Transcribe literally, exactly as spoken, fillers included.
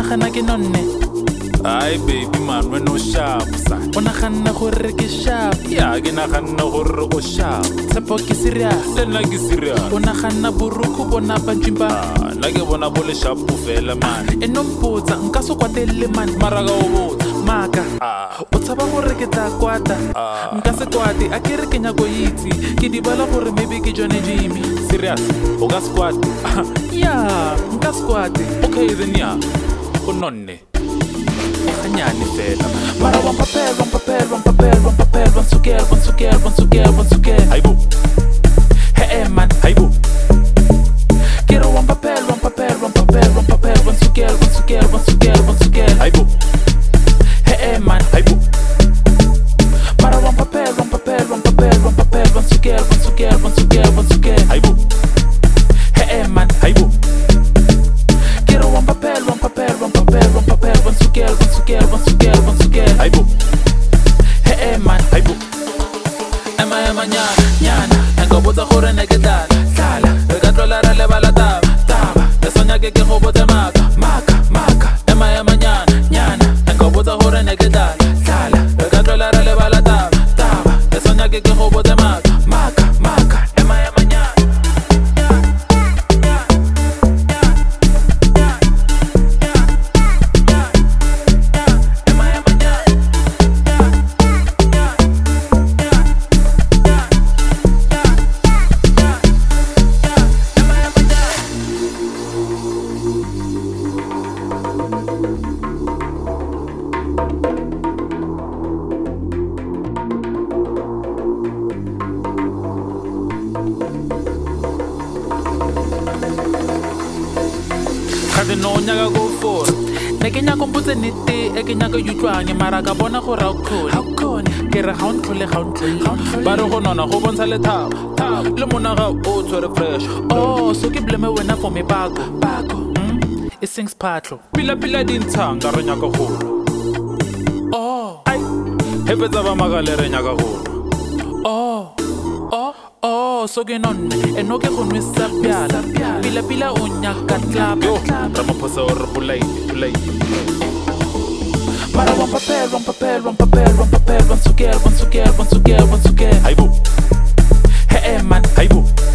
nagana ke nonne Ay baby man when no sharp sa o nagana gore ke sharp ya ke nagana gore o sharp tshepo ke serious le nna ke serious o nagana boruku bona banjimba nna ke bona bo le sharp fela man e no mpotsa nka se kwatele man mara ka o botsa maka o tshaba gore ke tla kwata nka se kwate a ke re ke nyako itse ke di bala gore maybe ke Johnny Jimmy serious o ka squat ya nka squat okay then ya o nonne Anyani fela Mara wan papel, wan papel, wan papel, wan papel Wan suker, wan suker, wan suker, wan suker Haibo Hey man Haibo Quiero wan papel, wan papel, wan papel, wan papel Wan suker, wan suker, wan suker, wan suker Haibo Hey man Haibo Mara wan papel, wan papel, wan papel, wan papel Wan suker, wan suker, wan suker, wan suker Haibo Hey man Haibo Quiero wan papel, wan papel, wan papel, wan papel Wan suker, wan suker, wan suker, wan suker Haibo Hey man Haibo Ema ema nyana, nyana Engo botsa gore ne ke tlala, tlala Re ka tlola ra lebala taba, taba Le sonya ke ke go botse maka, maka, maka Ema ema nyana, nyana Engo botsa gore ne ke tlala, tlala Re ka tlola ra lebala taba, taba Le sonya ke ke go botse maka, maka, maka Ema ema nyana Kade no nyaka go for Ne ke nyako mpotse nete, e ke nyako yutlwane Mara ka bona gore ha o tlhole, ha o tlhole Ke re ga o ntlhole, ga o ntlhole ba re go nona go bontsha lethabo le mona ga o tshwere fresh Oh, so ke blame wena for me bako, bako mm? E seng spatlo pila-pila dintshang ka re nyaka golo Oh, ai he fetsa ba makale re nyaka golo oh, oh, oh So ke nonne, e no ke go nwesa pjala Pila pila o nyaka tlapa yo ramaphosa o re bolaile bolaile Mara wan papel, wan papel, wan papel, wan papel Wan suker, wan suker, wan suker, wan suker Haibo Hey man Haibo